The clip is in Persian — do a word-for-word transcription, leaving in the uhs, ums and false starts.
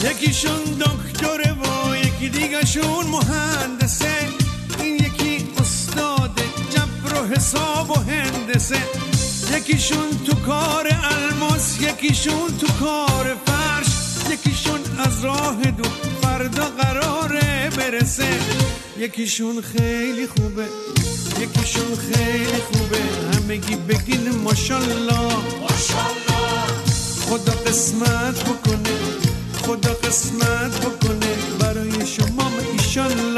یکیشون دکتره و یکی دیگشون مهندسه، این یکی استاد جبر و حساب و هندسه. یکیشون تو کار الماس، یکیشون تو کار فرش، یکیشون از راه دو فردا قراره برسه. یکیشون خیلی خوبه، یکیشون خیلی خوبه، همگی بگین ماشالله ماشالله. خدا قسمت بکنه، خدا قسمت بکنه برای شما ایشالله.